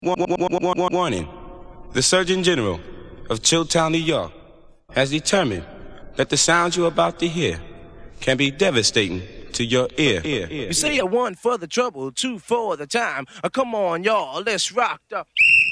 Warning. The Surgeon General of Chilltown, New York has determined that the sounds you're about to hear can be devastating to your ear. You say a one for the trouble, two for the time. Come on, y'all, let's rock the...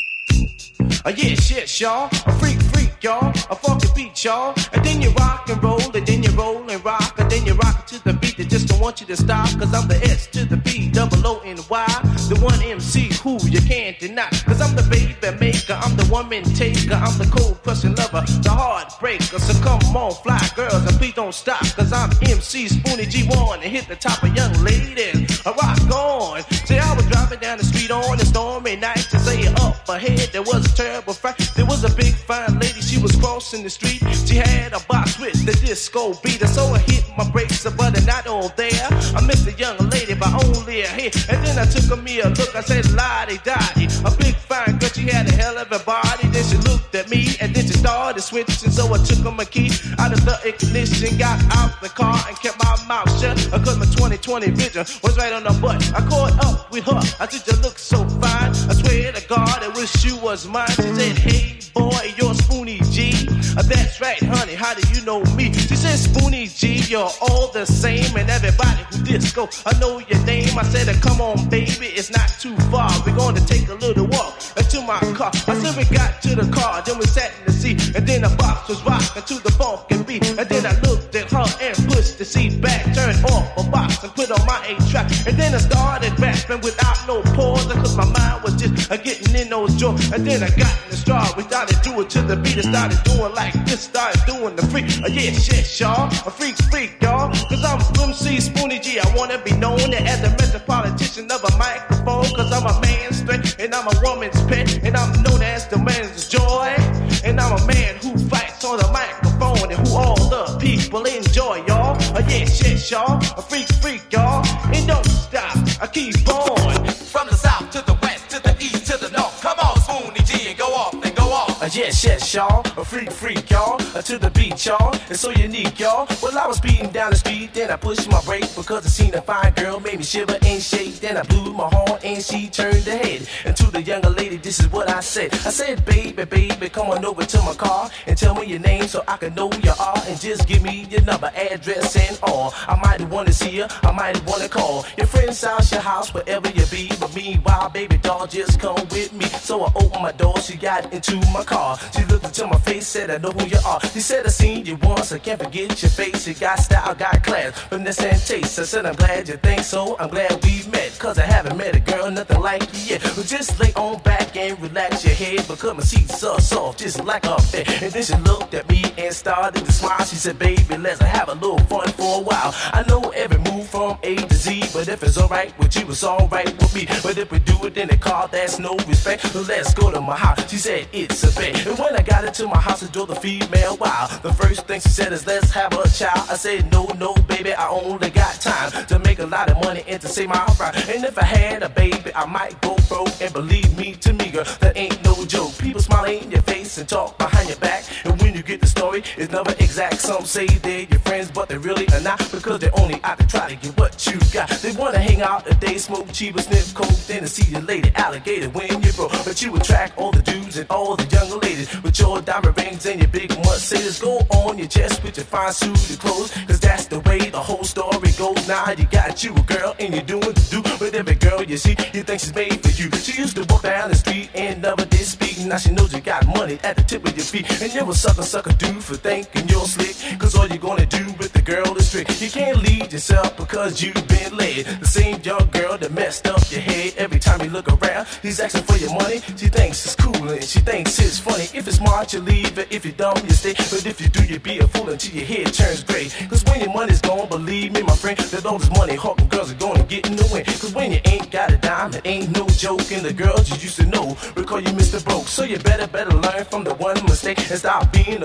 yes, y'all. A freak, y'all. A funky beat, y'all. And then you rock and roll, and then you roll and rock, and then you rock to the beat that just don't want you to stop. Cause I'm the S to the B, double O and Y. The one MC who you can't deny. Cause I'm the baby maker, I'm the woman taker, I'm the cold crushing lover, the heartbreaker. So come on, fly girls, and please don't stop. Cause I'm MC Spoonie G1 and hit the top of young ladies. I rock on. See, I was driving down the street on a stormy night to say up ahead. There was a terrible fight. There was a big fine lady. She was crossing the street. She had a box with the disco beat. So I hit my brakes, but not all there. I missed the young lady by only a hit. And then I took me a look. I said, lottie-dottie. A big fine girl, she had a hell of a body. Then she looked at me, and then she started switching. So I took my key out of the ignition, got out the car, and kept my mouth shut. Cause my 20/20 vision was right on the butt. I caught up with her. I said, you look so fine. I swear to God, I wish you was mine. She said, hey, boy, you're Spoonie G. That's right, honey, how do you know me? She said, Spoonie G, you're all the same. And everybody who disco, I know your name. I said, come on, baby, it's not too far. We're going to take a little walk into my car. I said, we got to the car, then we sat in the seat. And then the box was rocking to the funk and beat. And then I looked at her and pushed the seat back, turned off a box and put on my 8-track. And then I started rapping without no pause. Cause my mind was just getting in those joints. And then I got in the straw. We started doing to the beat. I started doing like this, started doing the freak. Yes, y'all. A freak, y'all. Cause I'm MC Spoonie G. I wanna be known as the metropolitan of a microphone. Cause I'm a man's strength and I'm a woman's pet. And I'm known as the man's joy. And I'm a man who fights on the microphone and who all the people enjoy, y'all. Yes, y'all. A freak, y'all. And don't stop. I keep on. From the south to the west to the east to the north. Come on, Spoonie G, and go off and go off. Yes, y'all. A freak, y'all. To the beat, y'all. It's so unique, y'all. Well, I was speeding down the street, then I pushed my brake because I seen a fine girl, made me shiver and shake. Then I blew my horn and she turned her head. And to the younger lady, this is what I said. I said, baby, come on over to my car and tell me your name so I can know you are. And just give me your number, address, and all. I might want to see you, I might want to call your friend's house, your house, wherever you be. But meanwhile, baby doll, just come with me. So I opened my door, she got into my car. She looked into my face, said, I know who you are. She said, I seen you once, I can't forget your face. You got style, got class, finesse and taste. I said, I'm glad you think so, I'm glad we met. Cause I haven't met a girl, nothing like you yet. But just lay on back and relax your head, because my seats are soft, just like a bed. And then she looked at me and started to smile. She said, baby, let's have a little fun for a while. I know every move from A to Z, but if it's alright with you, it's alright with me. But if we do it in the car, that's no respect. So let's go to my house. She said, it's a bet. And when I got into my house, I drove the female wild. The first thing she said is, let's have a child. I said, no, baby, I only got time to make a lot of money and to say my rhyme. And if I had a baby, I might go broke. And believe me, to me, girl, that ain't no joke. People smile in your face and talk behind your back. And when you get the story, it's never exact. Some say they're your friends, but they really are not, because they're only out to try to get what you got. They wanna hang out if they smoke cheap or sniff coke, then to see your lady alligator when you're broke. But you attract all the dudes and all the younger ladies with your diamond rings and your big Mercedes. Go on your chest with your fine suited clothes, cause that's the way the whole story goes. Now you got you a girl and you're doing the do. But every girl you see, you think she's made for you. She used to walk down the street and never did speak. Now she knows you got money at the tip of your feet. And you're a sucker dude for thinking you're slick, cause all you're gonna do with the girl is trick. You can't lead yourself because you've been led. The same young girl that messed up your head. Every time you look around, he's asking for your money. She thinks it's cool and she thinks it's funny. If it's smart, you leave it. If you're dumb, you stay. But if you do, you be a fool until your head turns gray. Cause when your money's gone, believe me, my friend, that all this money hawking girls are gonna get in the wind. Cause when you ain't got a dime, it ain't no joke. And the girls you used to know will call you Mr. Broke. So you better learn from the one mistake and stop being a fool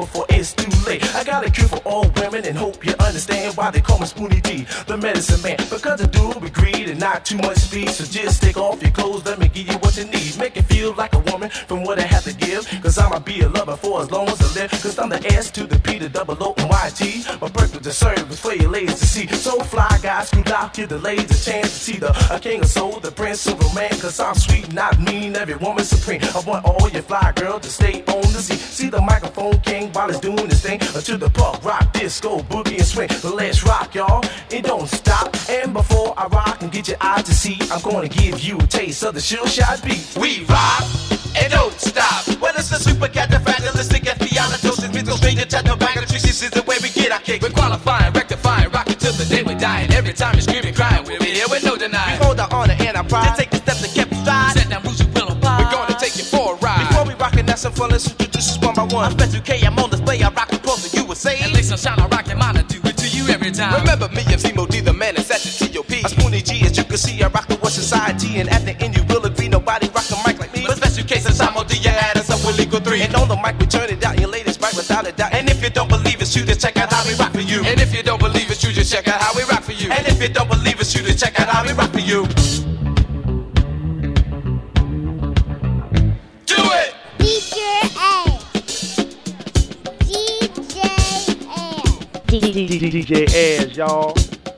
before it's too late. I got a cure for all women and hope you understand why they call me Spoonie D, the medicine man. Because I do it with greed and not too much speed. So just take off your clothes, let me give you what you need. Make it feel like a woman from what I have to give. Cause I'ma be a lover for as long as I live. Cause I'm the S to the P, the double O and YT. My purpose to serve is for your ladies to see. So fly guys, screwed out, give the ladies a chance to see the king of soul, the prince of romance. Cause I'm sweet, not mean, every woman supreme. I want all your fly girls to stay on the scene. See the microphone king while it's doing his thing. To the punk, rock, disco, boogie and swing. Let's rock, y'all, it don't stop. And before I rock and get your eyes to see, I'm gonna give you a taste of the Sure Shot beat. We rock and don't stop. Well, it's a super cat, the fatalistic, espialatosis, mental stranger, techno bag of tricks. This is the way we get our kick. We're qualifying, rectifying, rocking till the day we're dying. Every time you're screaming, crying, we're here with no denying. We hold our honor and our pride. To take the steps to keep stride. Set down roots you will abide. We're gonna take you for a ride. Before we rockin', that's some fun. Let's introduce us one by one. I'm Special K, I'm on display. I rock the pulse that you were saying. And lay sunshine, I rock your mind. I do it to you every time. Remember me, MC Mo D, the man that's at the T.O.P. I'm Spoonie G, as you can see, I rock the West Society. And at the end, you will agree, nobody rock the mic like me. But Special K, since I'm on D, you add us up, we'll equal 3. And on the mic, we turn it out, your ladies right without a doubt. And if you don't believe it, you just check out how we rock for you. And if you don't believe it, you just check out how we rock for you. And if you don't believe it, you just check out how we rock for you. Do it! DJ A. DJ Az, y'all.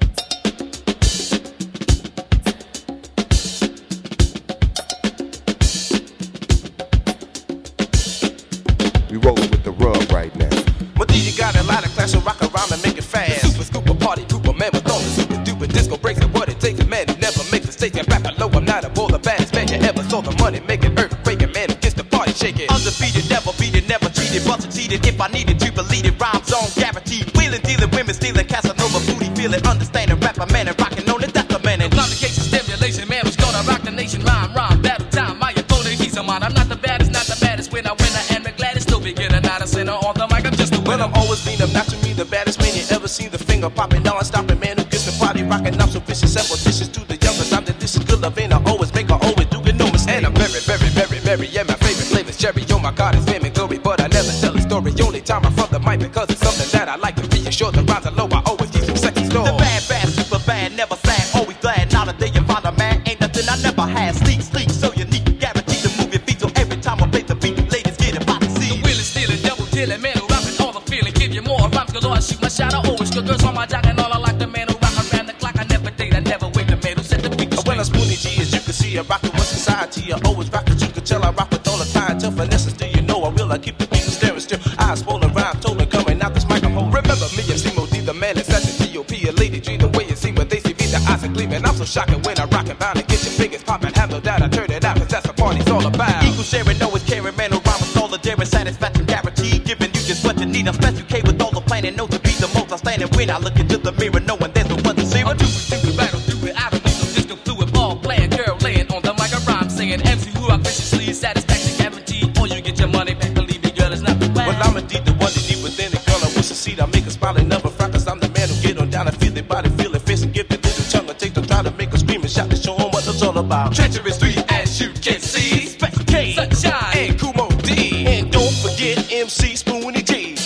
We rolling with the rub right now. But then you got a lot of class, so rock around and make it fast. The super scooper party pooper man with all the super duper disco breaks and what it takes. A man who never makes mistakes and rap low. I'm not a bull, the baddest man you ever saw. The money making earthquake, a man who gets the party shaking. Undefeated, never beaten, never cheated, busted cheated. If I needed to believe it, rhymes on guaranteed. Wheeling, dealing, women stealing, Casanova booty feeling, understanding, rapper man and rocking on it. That's the man. And complication, stimulation, man who's gonna rock the nation. Rhyme, battle time. My opponent, he's a man. I'm not the baddest, not the baddest. When I win, I am the gladdest. No beginner, not a sinner on the mic. I'm just a winner. Well, I'm always being up, not to me, the baddest man you ever seen. The finger popping, non-stopping man who gets the party rocking. I'm so vicious, and dishes to the youngest. I'm the this is good love, and I always make her always do it, no mistake. And I'm very, very, very, very, yeah, my favorite flavor's cherry. Oh my God, it's fame and glory, but I never tell a story. Only time I'm from the mic because it's something that I like to reassure. The rhymes are low, I always keep some sexy store. The bad, bad, super bad, never sad, always glad. Now that day you find a man, ain't nothing I never had. Sleek, sleek, so unique, guaranteed to move your feet. So every time I play the beat, ladies get it by the sea. The wheeling, stealing, double dealing, man who rapping all the feeling. Give you more rhymes galore, I shoot my shot, I always good girls on my jock. And all I like the man who rock around the clock. I never date, I never wait, the man who set the beat straight. When I'm Spoonie G, as you can see, I rock the West Society. I always rock it, you can tell I rock with all the clientele. Finesse, still you know I will, I keep the people staring still. Eyes swollen, rhyme total, coming out this microphone. Remember me, MC Mo D, the man that's at the T.O.P. A lady dream the way you see when they see me, the eyes are gleaming. I'm so shocking when I rock and bound and get your fingers popping. Handle that, I turn it out, cause that's what party's all about. Equal sharing, always caring, man who rhyme with all the daring, satisfaction guaranteed. Giving you just what you need. I'm Special K with all the planning, know to be the most outstanding. When I look into the mirror, knowing there's no one to see. I'll do it, battle through it. I don't need no disco fluid ball playing, girl laying on the mic. I rhyme saying MC who I viciously satisfaction guaranteed. Or you get your money back, believe me, girl, it's not the way. Well, I'm indeed the one that deep within it, girl. I wish to see I make her smile and never frown. Cause I'm the man who get on down and feel their body, feel their face and give the little tongue. I take the time to make her scream and shout to show them what it's all about. Treacherous 3 as you can see. Special K, Sunshine, and Kumo D. And don't forget MC Spoonie G.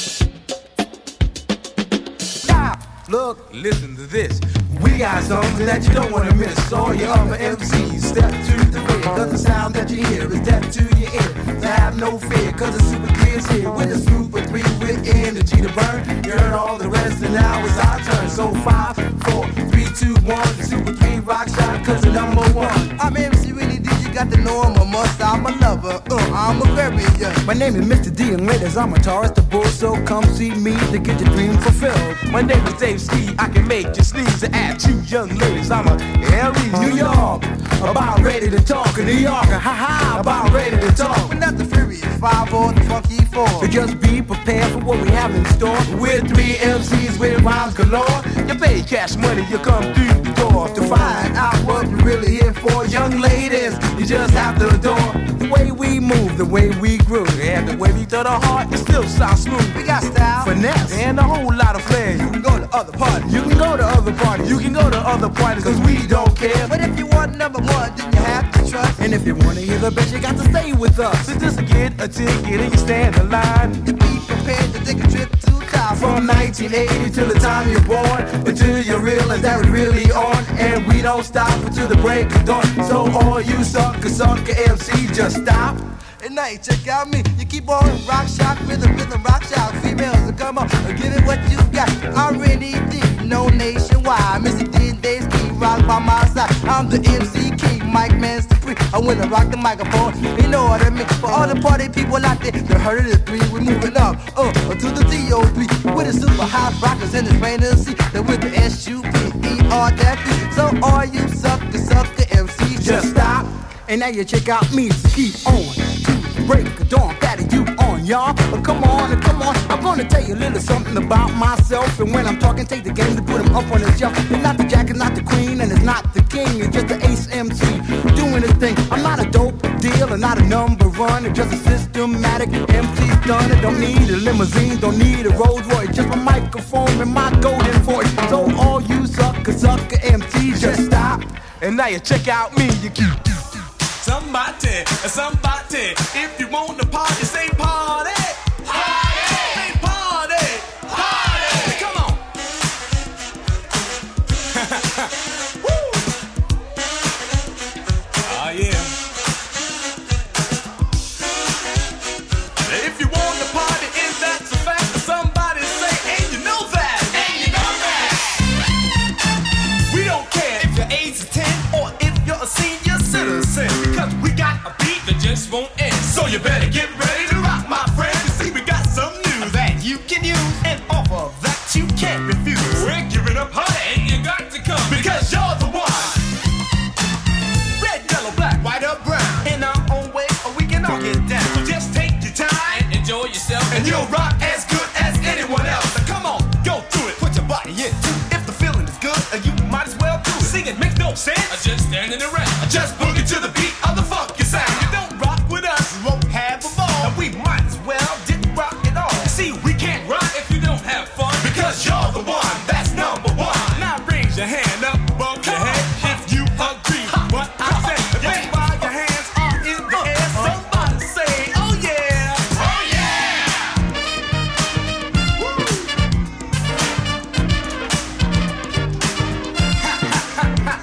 Stop, look, listen to this. We got something that you don't want to miss. All your other MCs, step to the rear. Cause the sound that you hear is deaf to your ear. So have no fear, cause the Super 3 is here. With a Super 3 with energy to burn. You heard all the rest and now it's our turn. So 5, 4, 3, 2, 1. The Super 3 rock shot cause the number one. I'm MC Willie D, you got to know I'm a must. I'm a lover, I'm a very young. My name is Mr. D and ladies, I'm a Taurus the Bull. So come see me to get your dream fulfilled. My name is Dave Ski, I can make you sneeze and add 2 young ladies. I'm a Aries, New York, about ready to talk. New York, ha, about ready to talk. We're not the Furious 5 or the Funky 4. So just be prepared for what we have in store. We're 3 MCs with rhymes galore. You pay cash money, you come through the door. To find out what you're really here for, young ladies, you just have to adore the way we move, the way we groove, and the way we throw the heart, it still sounds smooth. We got style, finesse, and a whole lot of flair. You can go to other parties. You can go to other parties. You can go to other parties, cause we don't care. But if you want number one, then you have to trust. And if you wanna hear the best, you got to stay with us. So just get a ticket and you stand in line. You be prepared paying to take a trip to town. From 1980 till the time you're born, until you realize that we're really on, and we don't stop until the break of dawn. So all you sucker MCs, just stop. And now you check out me, you keep on rock shock, rhythm, rock shock. Females, so come on, give it what you got. I'm ready deep, no nationwide. Mr. D-Days keep rock by my side. I'm the MC King, Mike Man Supreme. I wanna rock the microphone, you know what I mean. For all the party people out there, they heard of the three. We're moving up, to the D.O.B. With the super hot rockers in the rain to see. Then with the S-U-P-E-R, that beat. So all you sucker MCs, just stop. And now you check out me, so keep on to the break of dawn. Patty, you on, y'all. But come on, I'm gonna tell you a little something about myself. And when I'm talking, take the game to put them up on the shelf. It's not the jack, it's not the queen, and it's not the king. It's just the ace MC doing his thing. I'm not a dope deal, and not a number one. It's just a systematic MC done. It don't need a limousine, don't need a Rolls Royce. Just my microphone and my golden voice. So all you sucker MCs, just stop. And now you check out me, you keep. Somebody, if you want to party, say party. Party! Say party! Party! Come on! Woo! Oh, yeah. If you want to party, and that's a fact, somebody say, and you know that. And you know that. We don't care if you're age 10 or if you're a senior citizen, because we got a beat that just won't end. So you better get ready to rock, my friend. You see, we got some news that you can use, and offer that you can't refuse. We're giving up honey, and you got to come, because you're the one. Red, yellow, black, white, or brown. In our own way, or we can all get down. So just take your time and enjoy yourself, and you'll rock as good as anyone else. Now come on, go through it, put your body in too. If the feeling is good, you might as well do it. Sing it makes no sense. Just standing around. Just boogie to the beat of the funky sound. You don't rock with us, you won't have a ball. And we might as well didn't rock at all. See, we can't rock if you don't have fun, because you're the one that's number one. Now raise your hand up above your head if you agree what I said. That's why your hands are in the air. Somebody say, oh yeah, oh yeah. Woo. Ha, ha, ha, ha.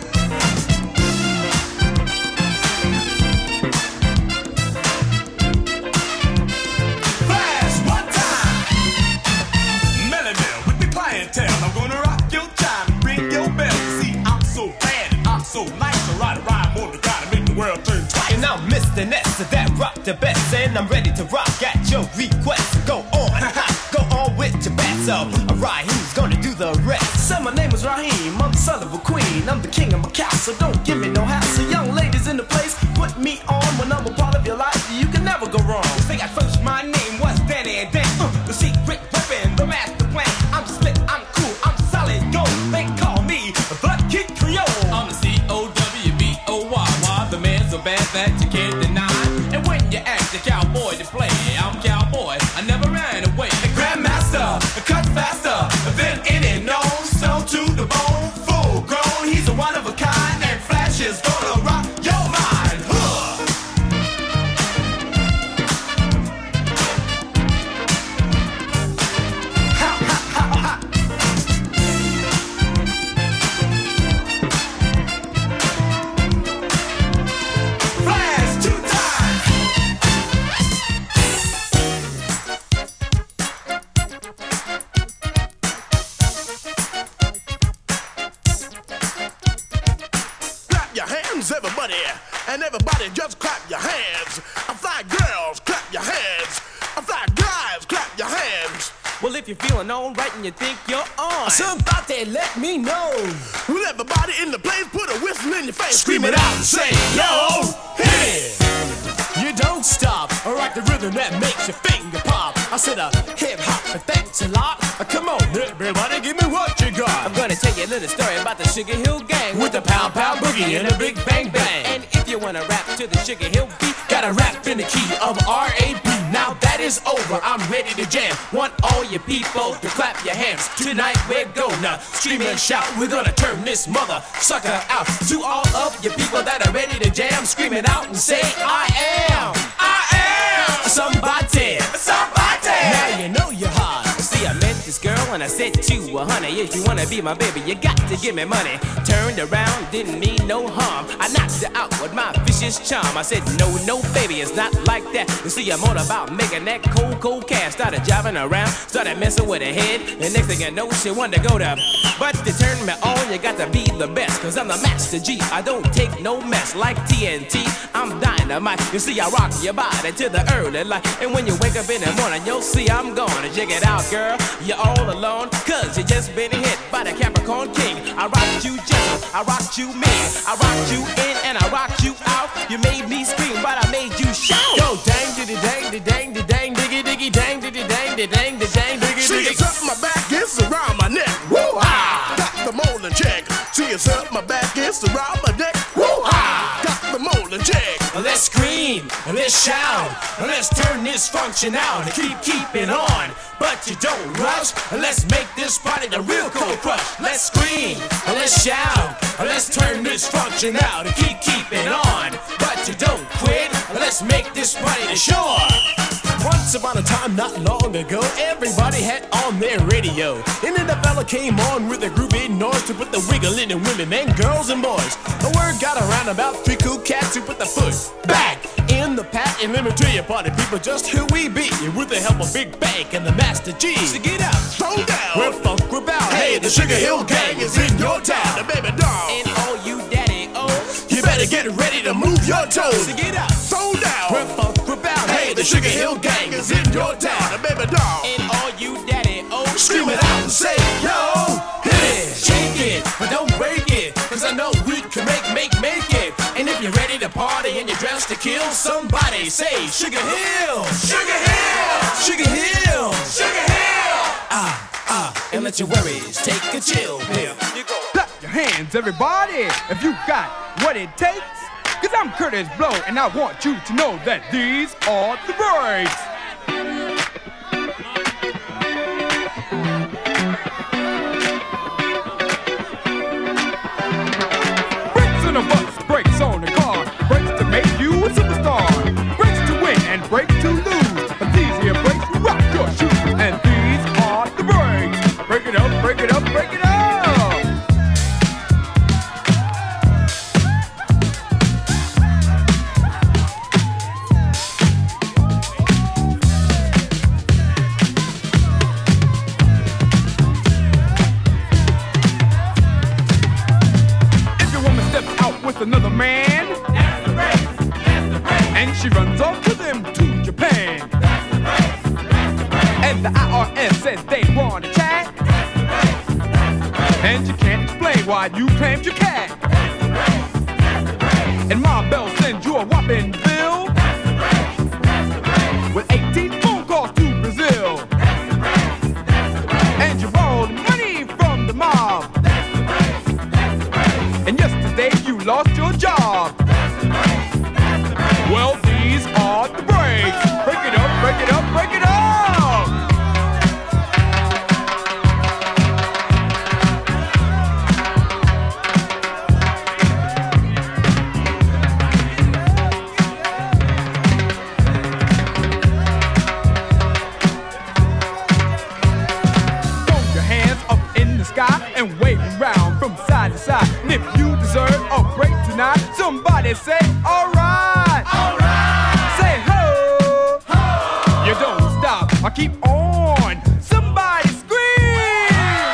Flash one time. Melly Mel with the clientele. I'm gonna rock your time and ring your bell. You see, I'm so bad and I'm so nice. I ride a rhyme on the guy to make the world turn twice. And I'm Mr. Ness that rock the best, and I'm ready to rock at your request. Go on, go on with your best. So, alright, who's gonna do the rest? So my name is Raheem, I'm the son of a queen. I'm the king of my castle, don't give me no hassle. Young ladies in the place, put me on. When I'm a part of your life, you can never go wrong. Say at first my name was Danny and Dan. The secret weapon, the master plan. I'm split, I'm cool, I'm solid gold. They call me the Kid Creole. I'm the C-O-W-B-O-Y. The man so bad that you can't deny. And when you ask the cowboy to play, I'm cowboy, I never ran away. The Grandmaster, cut faster than any known. Snow to the bone, full grown. He's a one of a kind, and Flash is gonna rock your mind. Huh. Ha, ha, ha, ha. Flash two times. Clap your hands, everybody, and everybody just clap your hands. Fly girls, clap your hands. Fly guys, clap your hands. Well, if you're feeling alright and you think you're on, Somebody let me know. Will everybody in the place put a whistle in your face? Scream it out and say, yo, hit it. You don't stop, I rock the rhythm that makes your finger pop. I said hip hop, and thanks a lot. Come on, everybody, give me what you got. I'm gonna tell you a little story about the Sugar Hill Gang With the pound pound boogie and a big bang bang. And if you wanna rap to the Sugar Hill beat, Gotta rap in the key of R.A.P. Now that is over, I'm ready to jam. Want all you people to clap your hands. Tonight we're gonna scream and shout. We're gonna turn this mother sucker out. To all of you people that are ready to jam, scream it out and say, I am somebody. Now you know you I said to her, honey, if you wanna be my baby, you got to give me money. Turned around, didn't mean no harm. I knocked her out with my vicious charm. I said, no, no, baby, it's not like that. You see, I'm all about making that cold cash. Started driving around, started messing with her head. And next thing you know, she wanted to go to. But to turn me on, you got to be the best. Cause I'm the master G, I don't take no mess. Like TNT, I'm dynamite. You see, I rock your body to the early light. And when you wake up in the morning, you'll see I'm gonna check it out, girl. You're all alone, cause you just been hit by the Capricorn King. I rocked you gentle, I rocked you mean, I rocked you in and I rocked you out. You made me scream, but I made you shout. Yo, dang, diddy, dang, diddy, dang, diddy, dang, diggy, diggy, dang, diddy, dang, diddy, dang, diddy, dang, diggy, diggy. See, it's up my back, it's around my neck. Woo-ha! Got the molding check. See, it's up my back, it's around my neck. Woo-ha! Got the molding check. Let's scream, let's shout, let's turn this function out and keep it on. But you don't rush, let's make this party the real cold crush. Let's scream, let's shout, let's turn this function out and keep it on. But you don't quit, let's make this party the shore. Once upon a time, not long ago, everybody had on their radio. And then the fella came on with a groovy noise to put the wiggle in the women, men, girls, and boys. The word got around about three cool cats who put the foot back in the pat. And let me tell you, party people, just who we be. With the help of Big Bank and the Master G. So get out, throw down, we're funk, we're bound. Hey, the Sugar Hill Gang is in your town, the baby doll. And all you daddy, you better get ready to move your toes. So get out, throw down, we're funk, we're bound. Hey, the Sugar Hill Gang is in your town, the baby doll. And all you daddy, scream it out and say, yo, hit it, shake it, but don't break it. Cause I know we can make it. And if you're ready to party and you're dressed to kill, somebody say Sugar Hill, Sugar Hill, Sugar Hill, Sugar Hill. And let your worries take a chill pill. Clap your hands, everybody, if you got what it takes. Cause I'm Curtis Blow, and I want you to know that these are the breaks. Brakes on a bus, brakes on a car, brakes to make you a superstar, brakes to win and brakes to lose. But these here brakes will rock your shoes, and these are the breaks. Break it up, break it up, break it up. Another man, that's the race, that's the race. And she runs off to them to Japan, that's the race, that's the race. And the IRS says they want to chat, that's the race, that's the race. And you can't explain why you claimed your cat, that's the race, that's the race. And Ma Bell sends you a whopping bill, that's the race, that's the race. With 18 phone calls to Brazil, that's the race, that's the race. And you borrowed money from the mob, that's the race, that's the race. And yesterday you lost your job. That's the breaks. That's the breaks. Well, these are the breaks. Break it up, break it up, break it up. Throw your hands up in the sky and wave around from side to side. And if you deserve a break tonight, somebody say, alright, alright. Say ho, ho. You don't stop, I keep on. Somebody scream.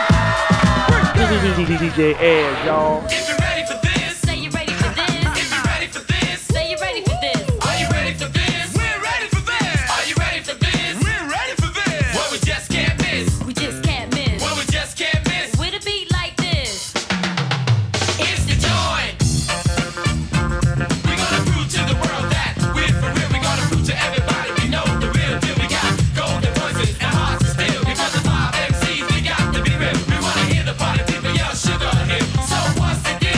DJ Az, y'all. If you're ready for this, say you're ready for this. If you're ready for this, say you're ready for this. Are you ready for this? We're ready for this. Are you ready for this? We're ready for this. What we just can't miss. We just can't miss. What we just can't miss. With a beat like this. It's the joint. We're gonna prove to the world that we're for real. We're gonna prove to everybody we know the real deal. We got golden voices and hearts to steal. Because the 5 MCs, we got to be real. We wanna hear the party people yell Sugar Hill. So once again.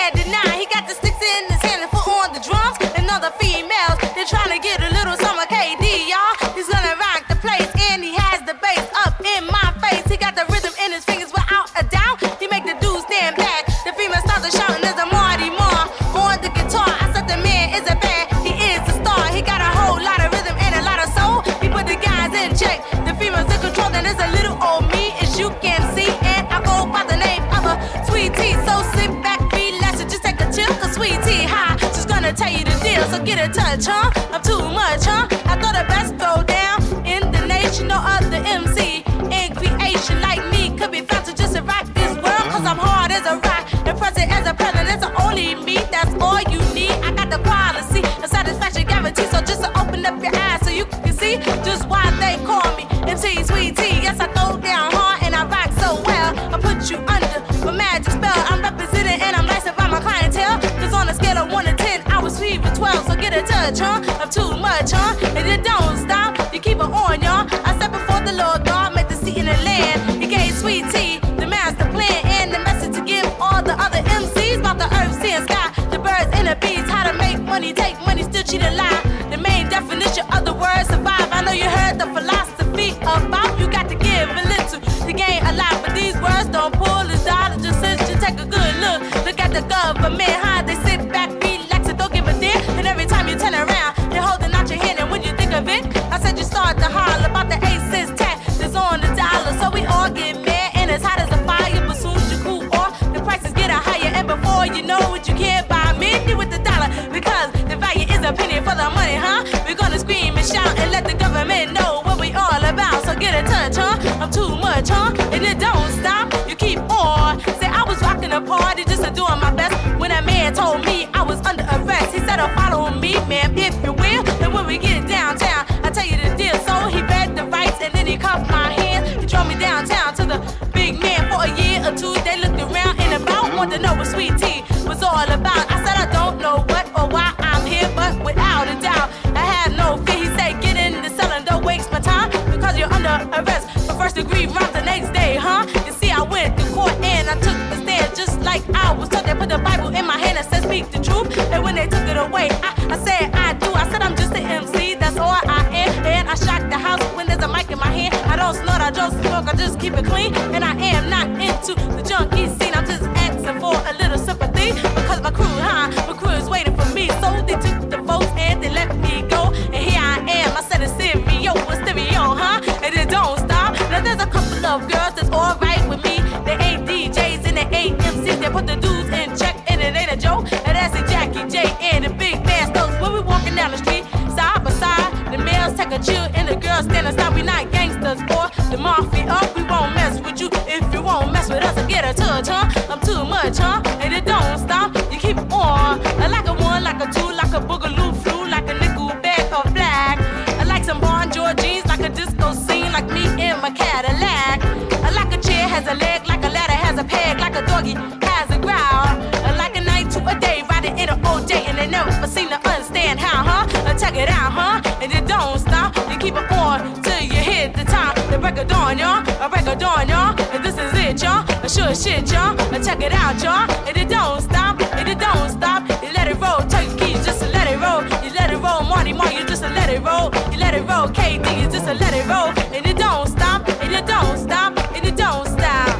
can't deny. He got the sticks in his hand and foot on the drums. And other females, they're trying to get a little summer KD, y'all. He's gonna rock the place and he has the bass up in my face. He got the rhythm in his fingers without a doubt. He make the dudes stand back. The female starts to shouting, there's a Marty Moore on the guitar. I said the man is a bad, he is a star. He got a whole lot of rhythm and a lot of soul. He put the guys in check. The female's in control, then there's a little old me, as you can see. And I go by the name of a Sweet Tea. So sit back, relax, and just take a chill. Cause Sweet Tea, hi, just gonna tell you the deal. So get a touch, huh? I'm too much, huh? I thought the best go down in the nation. No other MC in creation like me could be found to just rock this world. Cause I'm hard as a rock, and present as a president. It's only me, that's all you need. I got the policy, a satisfaction guarantee. So just to open up your eyes so you can see just why they call me MC Sweet Tea. Yes, I throw down hard and I rock so well. I put you under a magic spell. I'm representing and I'm licensed by my clientele. Cause on a scale of 1 to 10, I was sweet with 12. So get a touch, huh? I'm too much, huh? And it don't stop, you keep it on, y'all. I step before the Lord God, make the sea in the land. He gave Sweet Tea the master plan and the message to give all the other MCs about the earth, sea, and sky, the birds and the bees, how to make money, take money, still cheat and lie. The main definition of the word survive. I know you heard the philosophy about you got to give a little to gain a lot, but these words don't pull the dollar. Just since you take a good look at the government, how they sit back, relax, and don't give a damn. And every time you turn around, they're holding out your hand, and when you think of it, I said you start to holler about the 8 cents tax that's on the dollar. So we all get mad and it's hot as a fire, but soon as you cool off, the prices get higher, and before you know it, you can't buy many with the dollar because the value is a penny for the money, huh? We're gonna scream and shout and let the government know what we all about. So get a touch, huh? I'm too much, huh? And it don't stop, you keep on. Say I was rocking a party just doing my best when a man told me I was under arrest. He said, oh, follow me, ma'am, if you will. And when we get downtown, I tell you the deal. So he read the rights and then he cuffed my hands. He drove me downtown to the big man for a year or two. They looked around and about, wanted to know what Sweet Tea was all about. I said I don't know what or why I'm here, but without a doubt, I have no fear. He said, get in the cell and don't waste my time because you're under arrest for first degree murder the next day, huh? You see, I went to court and I took the stand just like I was told. They put the Bible in my hand and said, speak the truth. And when they took it away, I said, I do. I said, I'm just an MC, that's all I am. And I shock the house when there's a mic in my hand. I don't snort, I don't smoke, I just keep it clean. And I am not into the junkie scene. I'm just asking for a little sympathy because my crew, my crew is waiting for me. So they took the votes and they let me go. And here I am, I said it's stereo, huh? And it don't stop. Now there's a couple of girls that's alright with me. They ain't DJs and they ain't MCs. They put the dudes in check and it ain't a joke. And that's a Jackie J and the big man Stokes. When we walking down the street, side by side, the males take a chill and the girls stand aside. We not gangsters or the mafia. We won't mess with you if you won't mess with us. So get a touch, huh? I'm too much, huh? And it don't stop. You keep on. I like a 1, like a 2, like a boogaloo flu, like a nickel bag of black. I like some Bon Georgines, like a disco scene, like me in my Cadillac. I like a chair has a leg, like a ladder has a peg, like a doggy has a growl. I like a night to a day, riding in an OJ, and they never seem to understand how, huh? Check it out, huh? And it don't stop. You keep it on till you hit the top. The break of dawn, y'all. A break of dawn, y'all. And this is it, y'all. A sure shit, y'all. Check it out, y'all. And it don't stop. And it don't stop. You let it roll. Tell your keys just to let it roll. You let it roll. Marty Marty, you just to let it roll. You let it roll. KD, you just to let it roll. And it don't stop. And it don't stop. And it don't stop.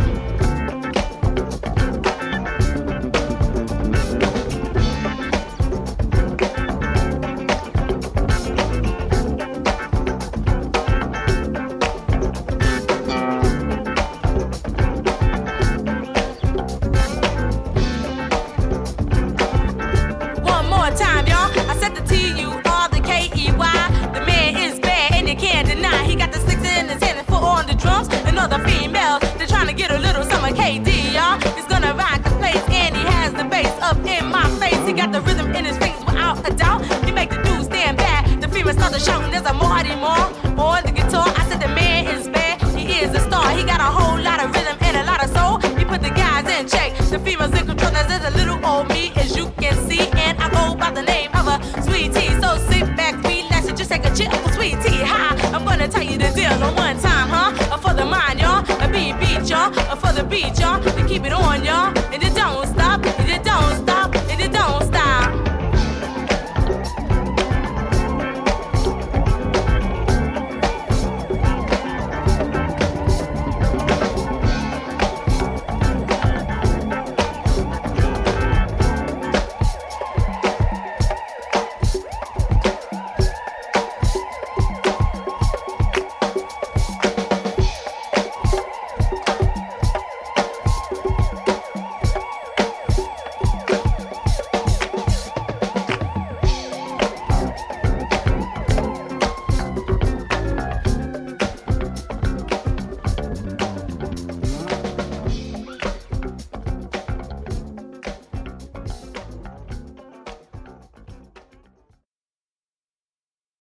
The females, they're trying to get a little summer KD, y'all. He's gonna rock the place and he has the bass up in my face. He got the rhythm in his fingers without a doubt. He make the dudes stand back. The females start to shout, there's a Marty Moore on the guitar. I said the man is bad, he is a star. He got a whole lot of rhythm and a lot of soul. He put the guys in check, the females in control. Now there's a little old me, as you can see, and I go by the name of a Sweet Tea. So sit back, relax, and just take a chill for Sweet Tea. Hi, I'm gonna tell you the deal on one time, huh? For the mind, y'all, a beat, y'all, for the beat, y'all, to keep it on, y'all.